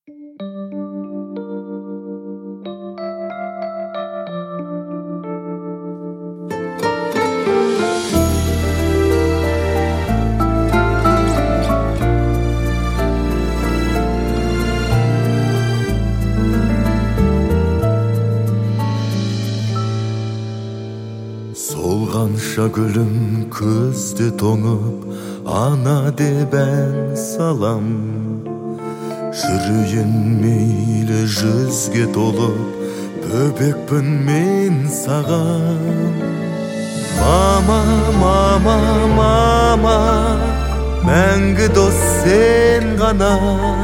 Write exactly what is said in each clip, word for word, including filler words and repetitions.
Солғанша гүлім көзде тоңып, ана деп ән салам. Жүрейін мейлі жүзге толып, бөбекпін мен саған. Мама, мама, мама, мәңгі дос сен ғана.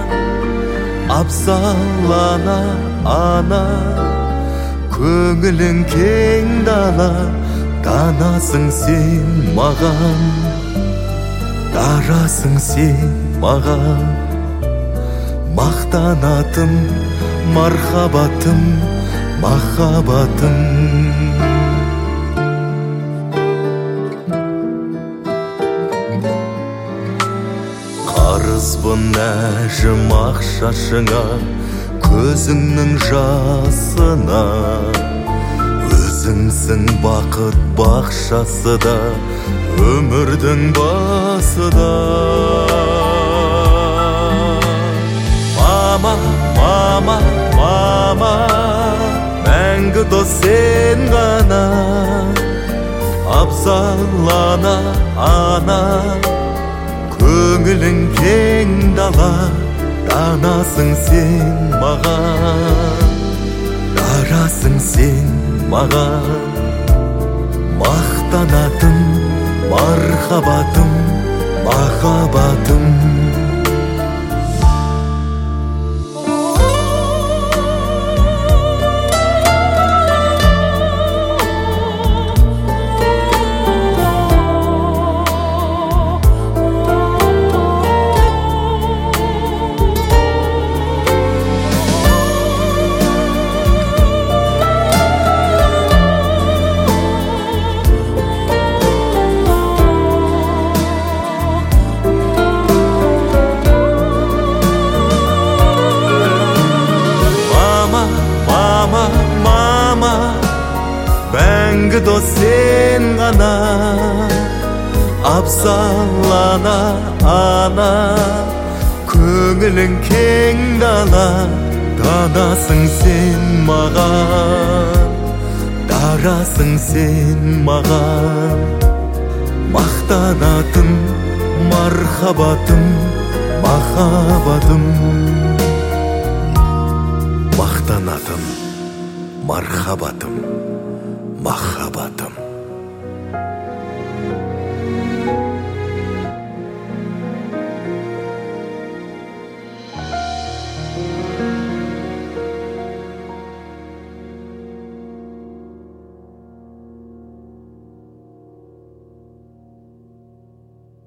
Абзал ана, ана, көңілің кең дала. Данасың сен маған, дарасың сен маған. Мақтанатым, мархабатым, махаббатым. Қарызбын әжім ақшашыңа, көзіңнің жасына. Өзіңсің бақыт бақшасы да, өмірдің басы да. Мама, мама, мама, мәңгі дос сен ғана. Абзал ана, ана, көңілің кең дала. Данасың сен маған, дарасың сен маған. Мақтанатым, мархабатым, махаббатым. Мәңгі дос сен ғана. Абзал ана, ана, көңілің кең дала. Данасың сен маған, дарасың сен маған. Мақтанатым, мархабатым, махаббатым. Мақтанатым, мархабатым, махаббатым.